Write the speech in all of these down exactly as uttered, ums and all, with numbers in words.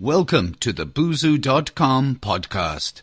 Welcome to the Boozoo dot com podcast.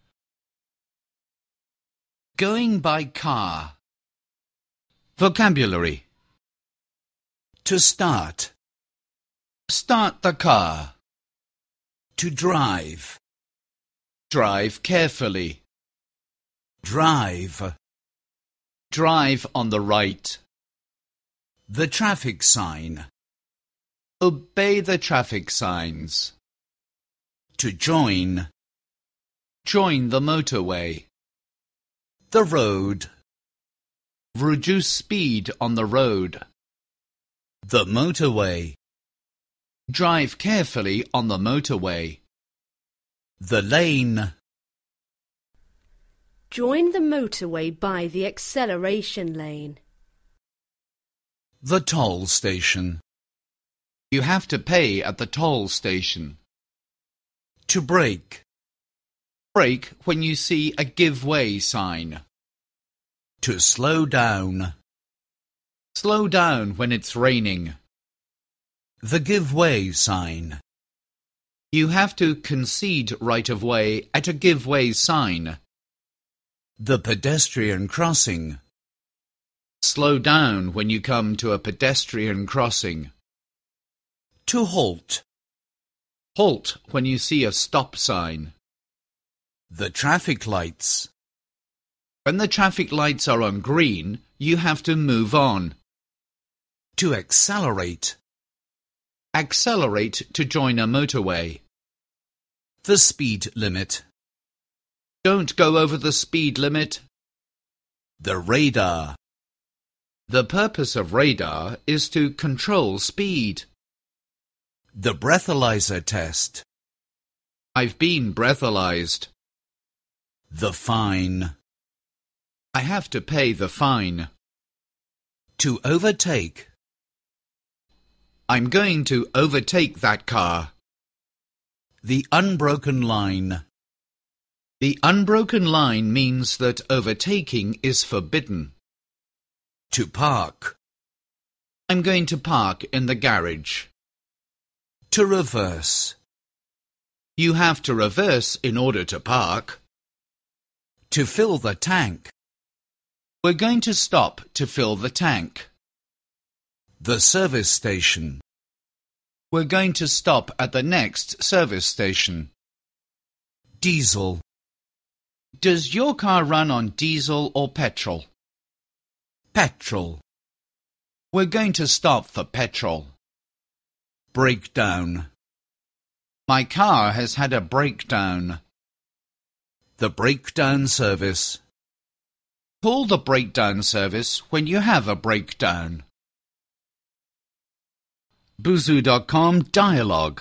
Going by car. Vocabulary. To start. Start the car. To drive. Drive carefully. Drive. Drive on the right. The traffic sign. Obey the traffic signs. To join. Join the motorway. The road. Reduce speed on the road. The motorway. Drive carefully on the motorway. The lane. Join the motorway by the acceleration lane. The toll station. You have to pay at the toll station. To brake. Brake when you see a give way sign. To slow down. Slow down when it's raining. The give way sign. You have to concede right of way at a give way sign. The pedestrian crossing. Slow down when you come to a pedestrian crossing. To halt. Halt when you see a stop sign. The traffic lights. When the traffic lights are on green, you have to move on. To accelerate. Accelerate to join a motorway. The speed limit. Don't go over the speed limit. The radar. The purpose of radar is to control speed. The breathalyzer test. I've been breathalyzed. The fine. I have to pay the fine. To overtake. I'm going to overtake that car. The unbroken line. The unbroken line means that overtaking is forbidden. To park. I'm going to park in the garage. To reverse. You have to reverse in order to park. To fill the tank. We're going to stop to fill the tank. The service station. We're going to stop at the next service station. Diesel. Does your car run on diesel or petrol? Petrol. We're going to stop for petrol. Breakdown. My car has had a breakdown. The breakdown service. Call the breakdown service when you have a breakdown. Boozoo dot com dialogue.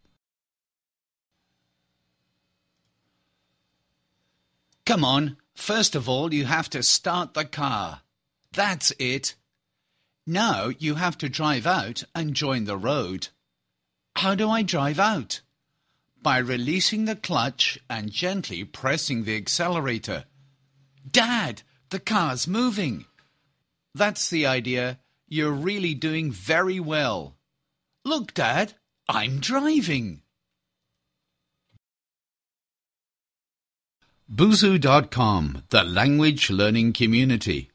Come on, first of all you have to start the car. That's it. Now you have to drive out and join the road. How do I drive out? By releasing the clutch and gently pressing the accelerator. Dad, the car's moving. That's the idea. You're really doing very well. Look, Dad, I'm driving. Boozoo dot com, the language learning community.